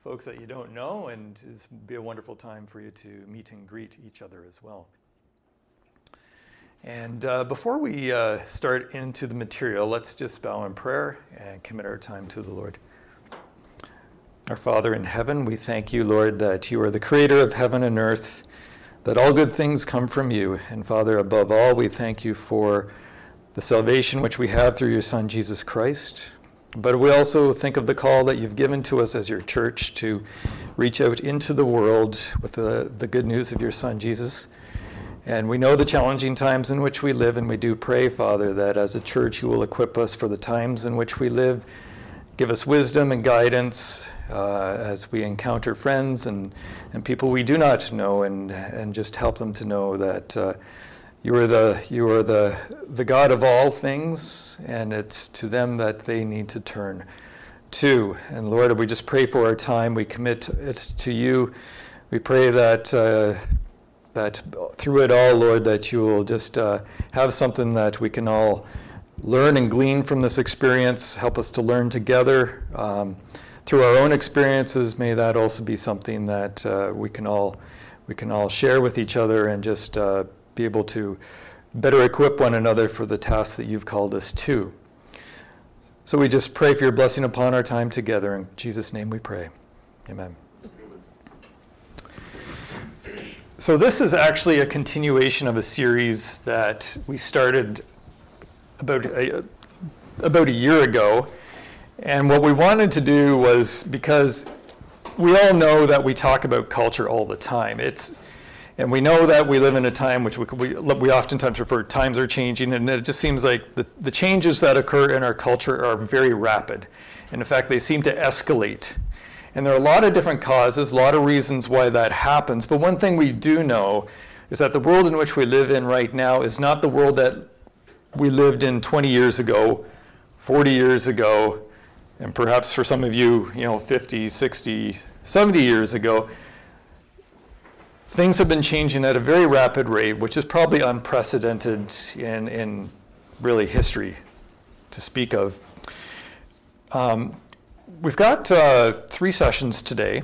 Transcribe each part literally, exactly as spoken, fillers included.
folks that you don't know, and it'll be a wonderful time for you to meet and greet each other as well. And uh, before we uh, start into the material, let's just bow in prayer and commit our time to the Lord. Our Father in heaven, we thank you, Lord, that you are the creator of heaven and earth, that all good things come from you. And Father, above all, we thank you for the salvation which we have through your Son, Jesus Christ. But we also think of the call that you've given to us as your church to reach out into the world with the, the good news of your Son, Jesus. And we know the challenging times in which we live, and we do pray, Father, that as a church you will equip us for the times in which we live. Give us wisdom and guidance uh, as we encounter friends and, and people we do not know, and, and just help them to know that uh, You are the you are the the God of all things, and it's to them that they need to turn to. And Lord, we just pray for our time. We commit it to you. We pray that uh, that through it all, Lord, that you will just uh, have something that we can all learn and glean from this experience. Help us to learn together um, through our own experiences. May that also be something that uh, we can all we can all share with each other and just. Uh, be able to better equip one another for the tasks that you've called us to. So we just pray for your blessing upon our time together. In Jesus' name we pray. Amen. So this is actually a continuation of a series that we started about a, about a year ago. And what we wanted to do was, because we all know that we talk about culture all the time. It's And we know that we live in a time which we, we, we oftentimes refer to, times are changing, and it just seems like the, the changes that occur in our culture are very rapid. And in fact, they seem to escalate. And there are a lot of different causes, a lot of reasons why that happens. But one thing we do know is that the world in which we live in right now is not the world that we lived in twenty years ago, forty years ago, and perhaps for some of you, you know, fifty, sixty, seventy years ago. Things have been changing at a very rapid rate, which is probably unprecedented in, in really history to speak of. Um, we've got uh, three sessions today.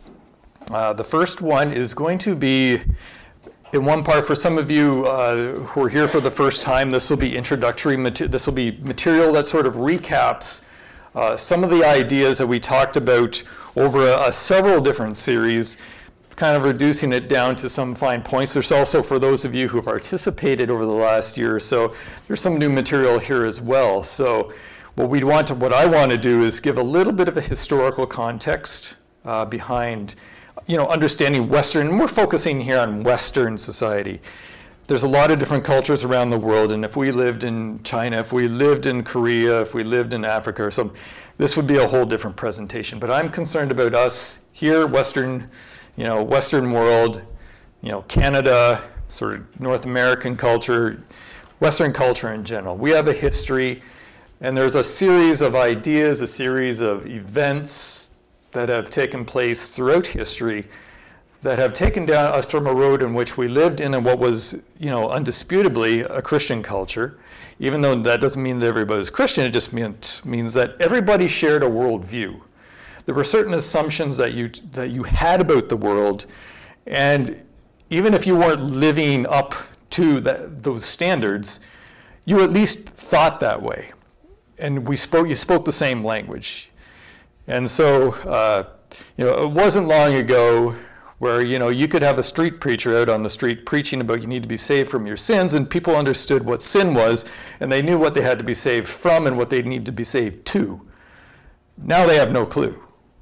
Uh, the first one is going to be, in one part, for some of you uh, who are here for the first time, this will be introductory material. This will be material that sort of recaps uh, some of the ideas that we talked about over a, a several different series, kind of reducing it down to some fine points. There's also, for those of you who participated over the last year or so, there's some new material here as well. So what we want to, what I want to do is give a little bit of a historical context uh, behind, you know, understanding Western, and we're focusing here on Western society. There's a lot of different cultures around the world, and if we lived in China, if we lived in Korea, if we lived in Africa or something, this would be a whole different presentation. But I'm concerned about us here, Western you know, Western world, you know, Canada, sort of North American culture, Western culture in general. We have a history, and there's a series of ideas, a series of events that have taken place throughout history that have taken down us from a road in which we lived in and what was, you know, undisputably a Christian culture. Even though that doesn't mean that everybody was Christian, it just meant, means that everybody shared a worldview. There were certain assumptions that you that you had about the world, and even if you weren't living up to that, those standards, you at least thought that way. And we spoke. You spoke the same language, and so uh, you know it wasn't long ago where you know you could have a street preacher out on the street preaching about you need to be saved from your sins, and people understood what sin was, and they knew what they had to be saved from and what they need to be saved to. Now they have no clue.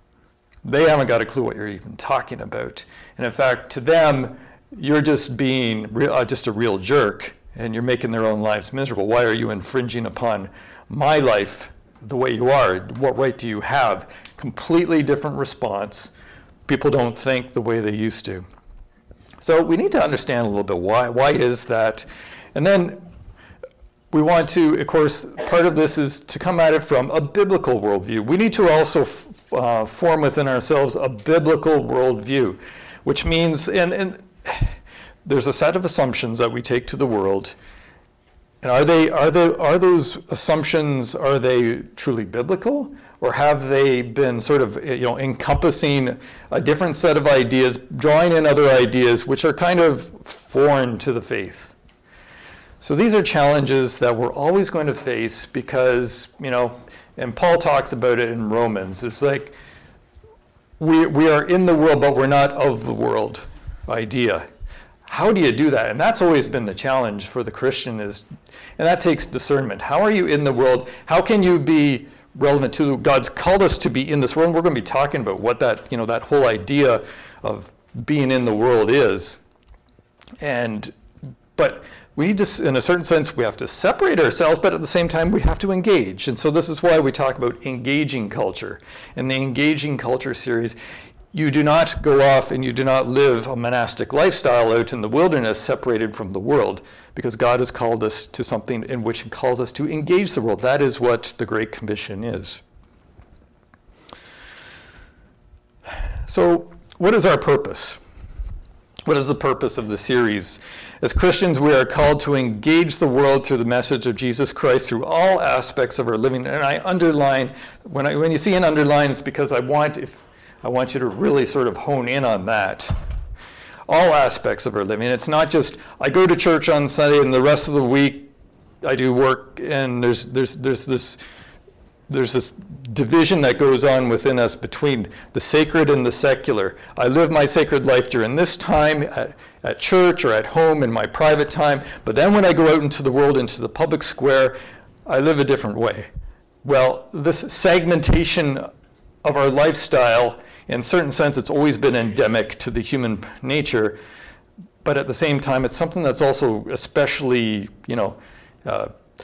They haven't got a clue what you're even talking about. And in fact, to them, you're just being real, uh, just a real jerk, and you're making their own lives miserable. Why are you infringing upon my life the way you are? What right do you have? Completely different response. People don't think the way they used to. So we need to understand a little bit why. Why is that? And then we want to, of course, part of this is to come at it from a biblical worldview. We need to also f- uh, form within ourselves a biblical worldview, which means, and, and there's a set of assumptions that we take to the world, And are they are they are those assumptions, are they truly biblical, or have they been sort of, you know, encompassing a different set of ideas, drawing in other ideas which are kind of foreign to the faith? So these are challenges that we're always going to face because, you know, and Paul talks about it in Romans. It's like we we are in the world, but we're not of the world idea. How do you do that? And that's always been the challenge for the Christian, is, and that takes discernment. How are you in the world? How can you be relevant to God's called us to be in this world? And we're going to be talking about what that, you know, that whole idea of being in the world is. And, but we need to, in a certain sense, we have to separate ourselves, but at the same time, we have to engage. And so this is why we talk about engaging culture. In the Engaging Culture series, you do not go off and you do not live a monastic lifestyle out in the wilderness separated from the world, because God has called us to something in which He calls us to engage the world. That is what the Great Commission is. So what is our purpose? What is the purpose of the series? As Christians, we are called to engage the world through the message of Jesus Christ through all aspects of our living. And I underline, when I, when you see an underline, it's because I want, if I want you to really sort of hone in on that. All aspects of our living. It's not just, I go to church on Sunday and the rest of the week I do work, and there's there's there's this there's this division that goes on within us between the sacred and the secular. I live my sacred life during this time at, at church or at home in my private time, but then when I go out into the world, into the public square, I live a different way. Well, this segmentation of our lifestyle, in a certain sense, it's always been endemic to the human nature, but at the same time, it's something that's also especially, you know, uh,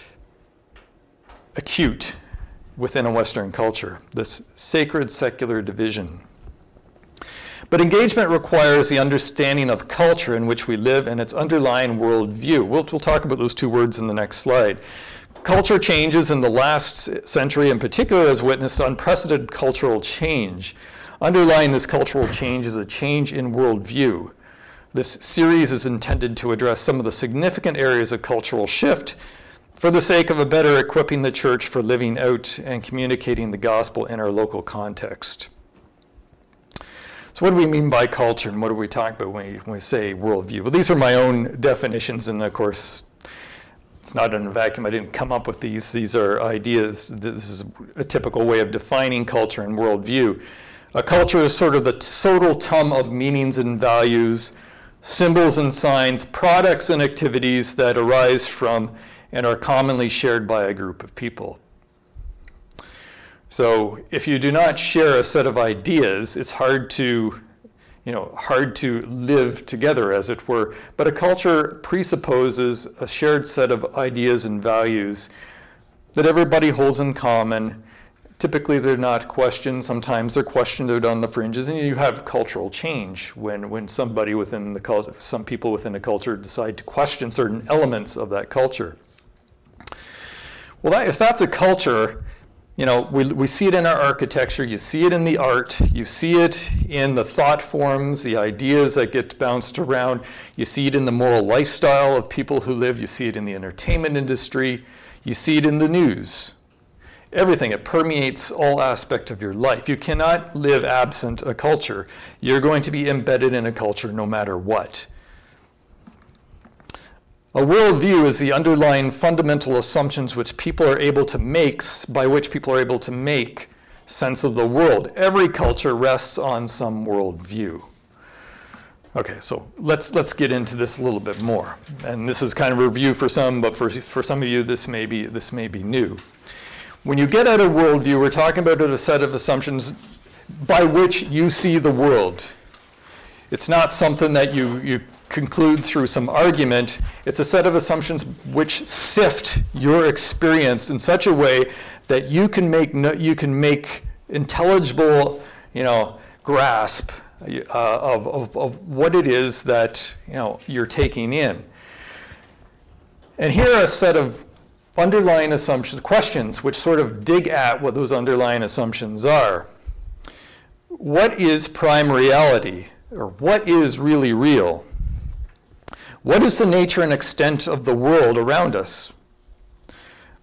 acute within a Western culture, this sacred secular division. But engagement requires the understanding of culture in which we live and its underlying worldview. We'll, we'll talk about those two words in the next slide. Culture changes in the last century in particular has witnessed unprecedented cultural change. Underlying this cultural change is a change in worldview. This series is intended to address some of the significant areas of cultural shift for the sake of a better equipping the church for living out and communicating the gospel in our local context. So what do we mean by culture, and what do we talk about when we, when we say worldview? Well, these are my own definitions, and of course, it's not in a vacuum. I didn't come up with these. These are ideas. This is a typical way of defining culture and worldview. A culture is sort of the total sum of meanings and values, symbols and signs, products and activities that arise from and are commonly shared by a group of people. So if you do not share a set of ideas, it's hard to, you know, hard to live together, as it were. But a culture presupposes a shared set of ideas and values that everybody holds in common. Typically, they're not questioned. Sometimes they're questioned out on the fringes, and you have cultural change when, when somebody within the culture, some people within a culture decide to question certain elements of that culture. Well, that, if that's a culture, you know, we, we see it in our architecture, you see it in the art, you see it in the thought forms, the ideas that get bounced around, you see it in the moral lifestyle of people who live, you see it in the entertainment industry, you see it in the news. Everything, it permeates all aspects of your life. You cannot live absent a culture. You're going to be embedded in a culture no matter what. A worldview is the underlying fundamental assumptions which people are able to make, by which people are able to make sense of the world. Every culture rests on some worldview. Okay, so let's let's get into this a little bit more. And this is kind of a review for some, but for for some of you, this may be this may be new. When you get at a worldview, we're talking about a set of assumptions by which you see the world. It's not something that you you. conclude through some argument. It's a set of assumptions which sift your experience in such a way that you can make no, you can make intelligible, you know, grasp uh, of, of of what it is that, you know, you're taking in. And here are a set of underlying assumptions, questions which sort of dig at what those underlying assumptions are. What is prime reality, or what is really real? What is the nature and extent of the world around us?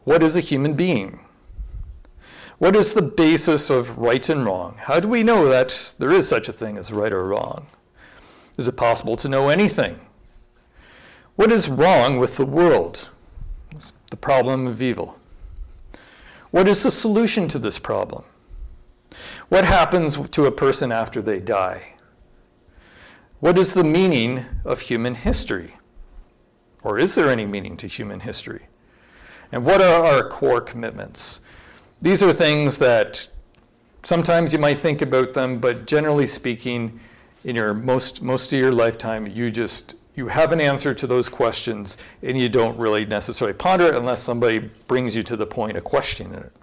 What is a human being? What is the basis of right and wrong? How do we know that there is such a thing as right or wrong? Is it possible to know anything? What is wrong with the world? It's the problem of evil. What is the solution to this problem? What happens to a person after they die? What is the meaning of human history? Or is there any meaning to human history? And what are our core commitments? These are things that sometimes you might think about them, but generally speaking, in your most most of your lifetime, you just you have an answer to those questions, and you don't really necessarily ponder it unless somebody brings you to the point of questioning it.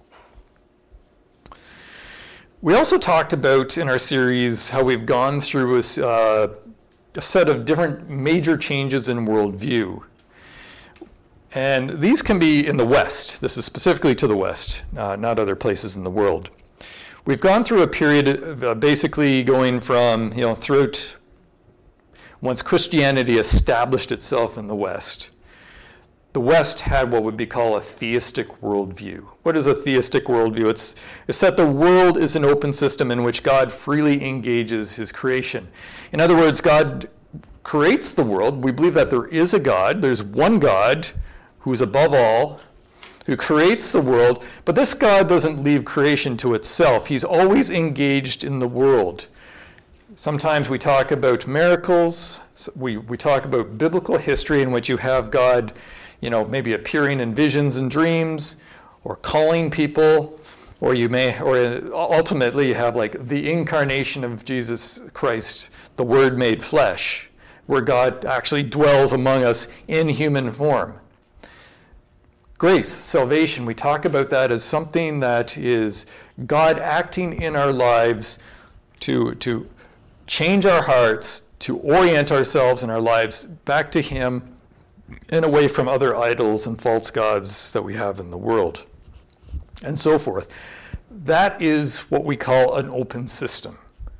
We also talked about in our series how we've gone through a, uh, a set of different major changes in worldview. And these can be in the West. This is specifically to the West, uh, not other places in the world. We've gone through a period of uh, basically going from, you know, throughout once Christianity established itself in the West, the West had what would be called a theistic worldview. What is a theistic worldview? It's, it's that the world is an open system in which God freely engages his creation. In other words, God creates the world. We believe that there is a God. There's one God who's above all, who creates the world, but this God doesn't leave creation to itself. He's always engaged in the world. Sometimes we talk about miracles. We, we talk about biblical history in which you have God, you know, maybe appearing in visions and dreams, or calling people, or you may, or ultimately you have like the incarnation of Jesus Christ, the Word made flesh, where God actually dwells among us in human form. Grace, salvation, we talk about that as something that is God acting in our lives to, to change our hearts, to orient ourselves and our lives back to him and away from other idols and false gods that we have in the world, and so forth. That is what we call an open system.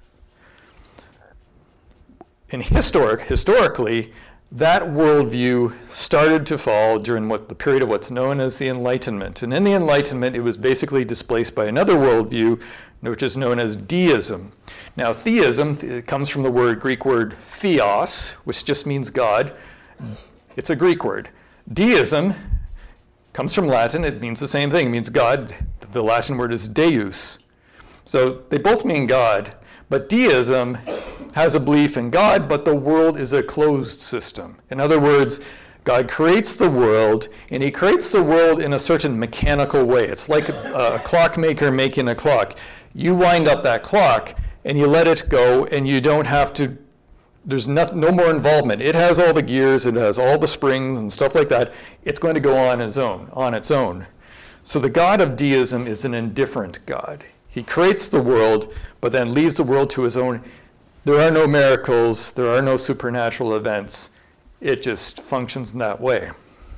In historic, historically, that worldview started to fall during what the period of what's known as the Enlightenment. And in the Enlightenment, it was basically displaced by another worldview, which is known as deism. Now, theism, it comes from the word Greek word theos, which just means God. It's a Greek word. Deism comes from Latin. It means the same thing. It means God. The Latin word is deus. So they both mean God, but deism has a belief in God, but the world is a closed system. In other words, God creates the world, and he creates the world in a certain mechanical way. It's like a, a clockmaker making a clock. You wind up that clock, and you let it go, and you don't have to, there's no, no more involvement. It has all the gears, it has all the springs and stuff like that. It's going to go on its own, on its own. So the God of deism is an indifferent God. He creates the world, but then leaves the world to his own. There are no miracles, there are no supernatural events. It just functions in that way.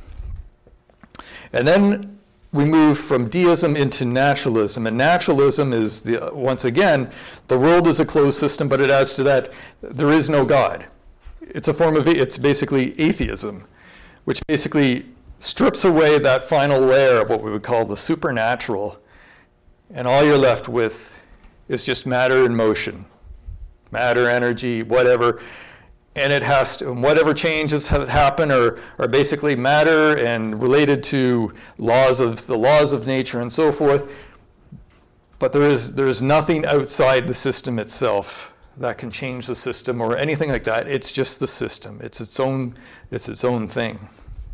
And then we move from deism into naturalism. And naturalism is, the, once again, the world is a closed system, but it adds to that, there is no God. It's a form of, it's basically atheism, which basically strips away that final layer of what we would call the supernatural. And all you're left with is just matter and motion. Matter, energy, whatever, and it has to, whatever changes have happen are, are basically matter and related to laws of the laws of nature and so forth. But there is there is nothing outside the system itself that can change the system or anything like that. It's just the system. It's its own it's its own thing.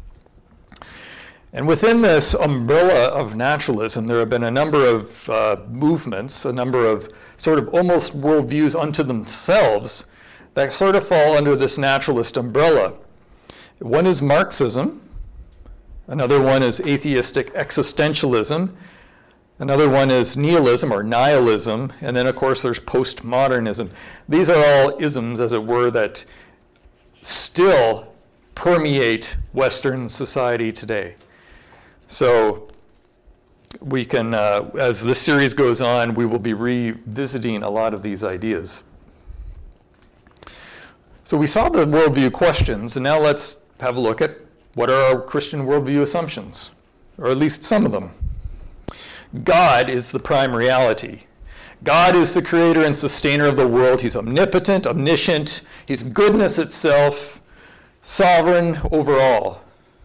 And within this umbrella of naturalism, there have been a number of uh, movements, a number of sort of almost worldviews unto themselves that sort of fall under this naturalist umbrella. One is Marxism. Another one is atheistic existentialism. Another one is nihilism or nihilism. And then, of course, there's postmodernism. These are all isms, as it were, that still permeate Western society today. So we can, uh, as this series goes on, we will be revisiting a lot of these ideas. So we saw the worldview questions, and now let's have a look at what are our Christian worldview assumptions. or at least some of them. God is the prime reality. God is the creator and sustainer of the world. He's omnipotent, omniscient. He's goodness itself, sovereign over all.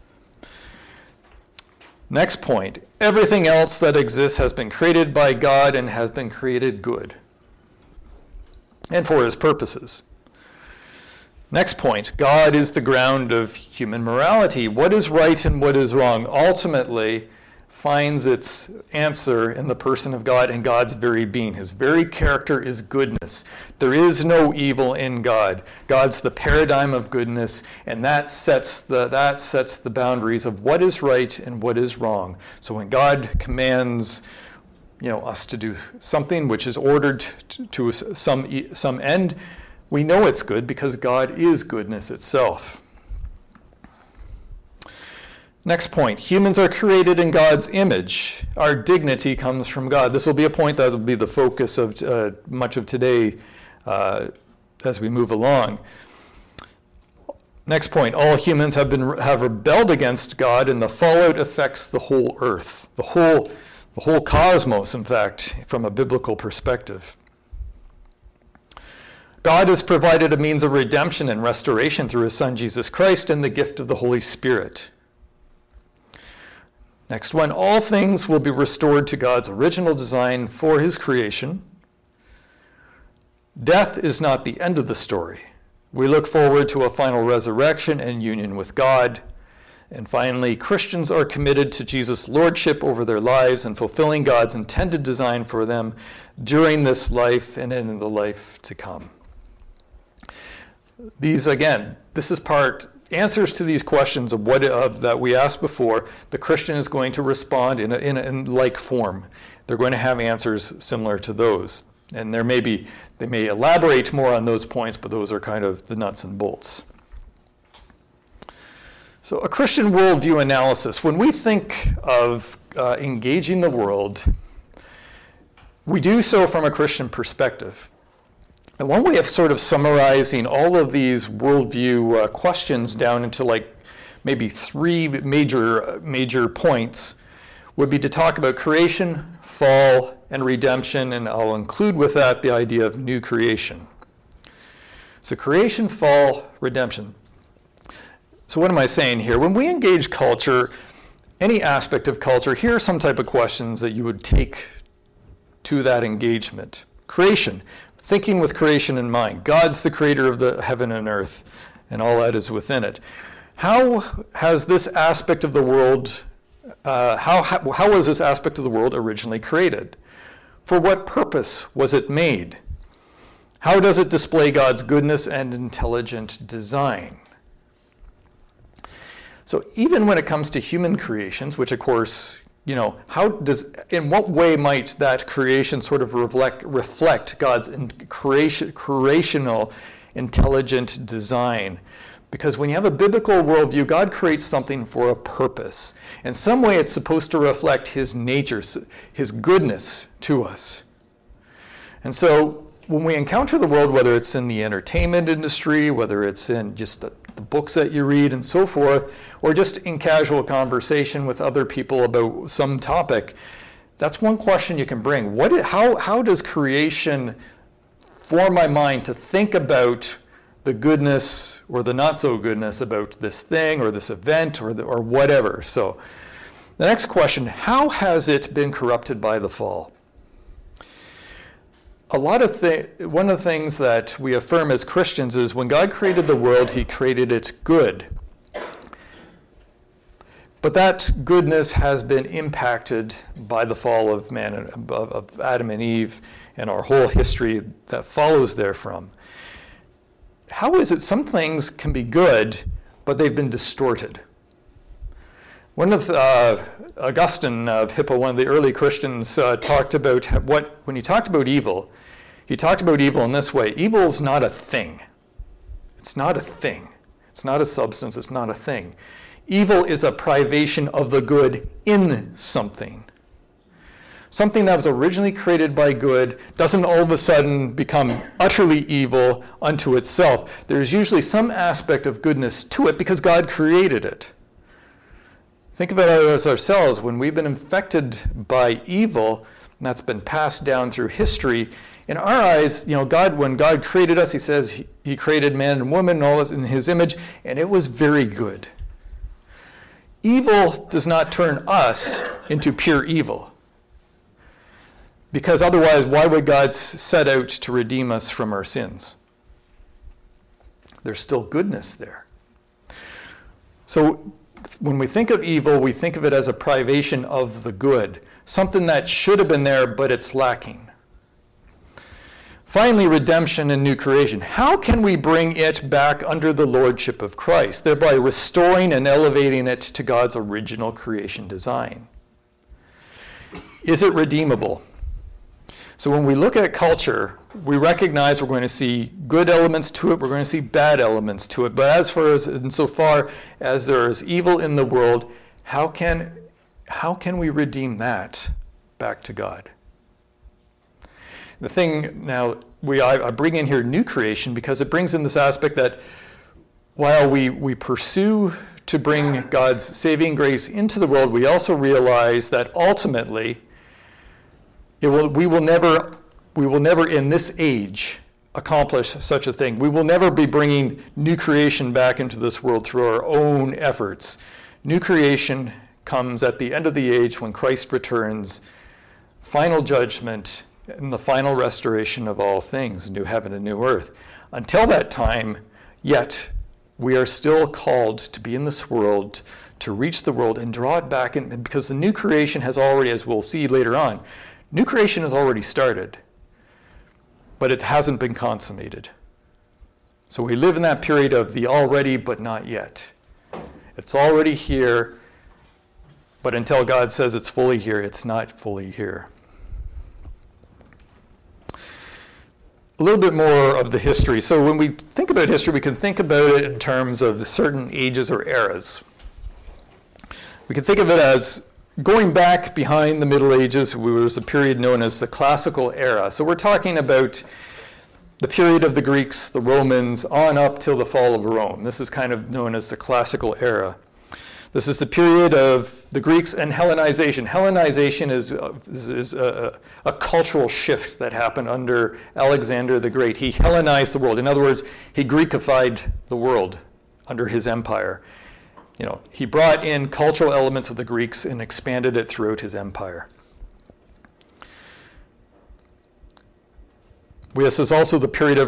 Next point. Everything else that exists has been created by God and has been created good and for his purposes. Next point. God is the ground of human morality. What is right and what is wrong ultimately finds its answer in the person of God and God's very being. His very character is goodness. There is no evil in God. God's the paradigm of goodness, and that sets the that sets the boundaries of what is right and what is wrong. So when God commands, you know, us to do something which is ordered to, to some some end, we know it's good because God is goodness itself. Next point, humans are created in God's image. Our dignity comes from God. This will be a point that will be the focus of uh, much of today uh, as we move along. Next point, all humans have been have rebelled against God, and the fallout affects the whole earth, the whole, the whole cosmos, in fact, from a biblical perspective. God has provided a means of redemption and restoration through his Son, Jesus Christ, and the gift of the Holy Spirit. Next one, all things will be restored to God's original design for his creation. Death is not the end of the story. We look forward to a final resurrection and union with God. And finally, Christians are committed to Jesus' lordship over their lives and fulfilling God's intended design for them during this life and in the life to come. These, again, this is part answers to these questions of what of that we asked before. The Christian is going to respond in a, in, a, in like form. They're going to have answers similar to those, and there may be they may elaborate more on those points, but those are kind of the nuts and bolts. So, a Christian worldview analysis. When we think of uh, engaging the world, we do so from a Christian perspective. And one way of sort of summarizing all of these worldview uh, questions down into like maybe three major major points would be to talk about creation, fall, and redemption, and I'll include with that the idea of new creation. So creation, fall, redemption. So what am I saying here? When we engage culture, any aspect of culture, here are some type of questions that you would take to that engagement. Creation. Thinking with creation in mind. God's the creator of the heaven and earth and all that is within it. How has this aspect of the world, uh, how, how, how was this aspect of the world originally created? For what purpose was it made? How does it display God's goodness and intelligent design? So even when it comes to human creations, which of course, you know, how does, in what way might that creation sort of reflect, reflect God's in creation, creational, intelligent design? Because when you have a biblical worldview, God creates something for a purpose. In some way, it's supposed to reflect his nature, his goodness to us. And so when we encounter the world, whether it's in the entertainment industry, whether it's in just the, the books that you read and so forth, or just in casual conversation with other people about some topic, that's one question you can bring. What, how, how does creation form my mind to think about the goodness or the not so goodness about this thing or this event or, the, or whatever? So the next question, how has it been corrupted by the fall? A lot of th- one of the things that we affirm as Christians is when God created the world, he created it good. But that goodness has been impacted by the fall of man, of, of Adam and Eve, and our whole history that follows therefrom. How is it some things can be good, but they've been distorted? One of uh, Augustine of Hippo, one of the early Christians, uh, talked about what when he talked about evil, he talked about evil in this way. Evil is not a thing. It's not a thing. It's not a substance. It's not a thing. Evil is a privation of the good in something. Something that was originally created by good doesn't all of a sudden become utterly evil unto itself. There's usually some aspect of goodness to it because God created it. Think of it as ourselves. When we've been infected by evil, and that's been passed down through history, in our eyes, you know, God, when God created us, he says he, he created man and woman and all this in his image, and it was very good. Evil does not turn us into pure evil. Because otherwise, why would God set out to redeem us from our sins? There's still goodness there. So when we think of evil, we think of it as a privation of the good, something that should have been there, but it's lacking. Finally, redemption and new creation. How can we bring it back under the lordship of Christ, thereby restoring and elevating it to God's original creation design? Is it redeemable? So when we look at culture, we recognize we're going to see good elements to it, we're going to see bad elements to it. But as far as, insofar as there is evil in the world, how can, how can we redeem that back to God? The thing now, we I, I bring in here new creation because it brings in this aspect that while we, we pursue to bring God's saving grace into the world, we also realize that ultimately it will, we will never, we will never in this age accomplish such a thing. We will never be bringing new creation back into this world through our own efforts. New creation comes at the end of the age when Christ returns, final judgment, and the final restoration of all things, new heaven and new earth. Until that time, yet, we are still called to be in this world, to reach the world and draw it back in, because the new creation has already, as we'll see later on, new creation has already started, but it hasn't been consummated. So we live in that period of the already but not yet. It's already here, but until God says it's fully here, it's not fully here. A little bit more of the history. So when we think about history, we can think about it in terms of certain ages or eras. We can think of it as going back behind the Middle Ages, there was a period known as the Classical Era. So we're talking about the period of the Greeks, the Romans, on up till the fall of Rome. This is kind of known as the Classical Era. This is the period of the Greeks and Hellenization. Hellenization is, is, is a, a cultural shift that happened under Alexander the Great. He Hellenized the world. In other words, he Greekified the world under his empire. You know, he brought in cultural elements of the Greeks and expanded it throughout his empire. This is also the period of